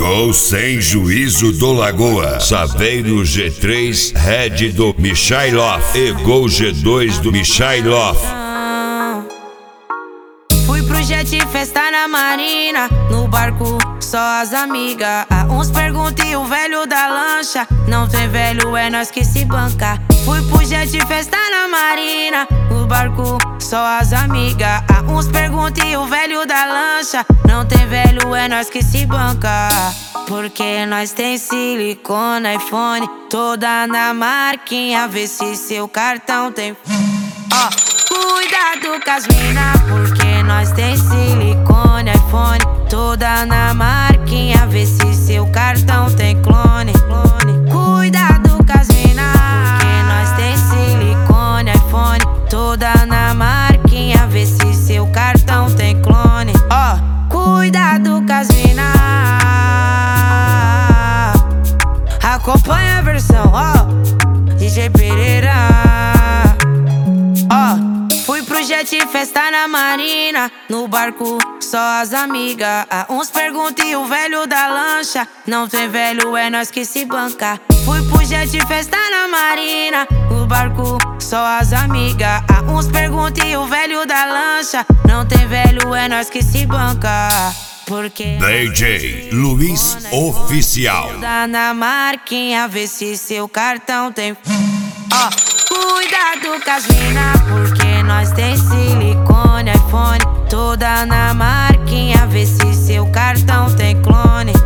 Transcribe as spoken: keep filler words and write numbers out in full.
Gol sem juízo do Lagoa, Saveiro G três, Red do Michailov e Gol G dois do Michailov. Fui pro jet festa na marina, no barco só as amigas. Uns perguntam e o velho da lancha, não tem velho, é nós que se banca. Fui pro jet festa na marina, no barco só as amigas. Uns perguntam e o velho da lancha, não tem velho, é nós que se banca. Porque nós tem silicone, iPhone, toda na marquinha, vê se seu cartão tem. Ó, cuidado com as mina, porque nós tem silicone, iPhone, toda na marquinha, vê se seu cartão tem clone. Cuidado com as mina, porque nós tem silicone, iPhone, toda na marquinha, vê se seu cartão tem clone. Ó, cuidado com as mina, acompanha a versão, ó, D J Pereira. Ó, fui pro jet festa na marina, no barco só as amigas. Uns perguntam e o velho da lancha, não tem velho, é nós que se banca. Fui pro jet festa na marina, no barco só as amigas. Uns perguntam e o velho da lancha, não tem velho, é nós que se banca. Porque D J Luiz Oficial. Toda na marquinha, vê se seu cartão tem. Ó, cuidado com as mina, porque nós tem silicone, iPhone, toda na marquinha, vê se seu cartão tem clone.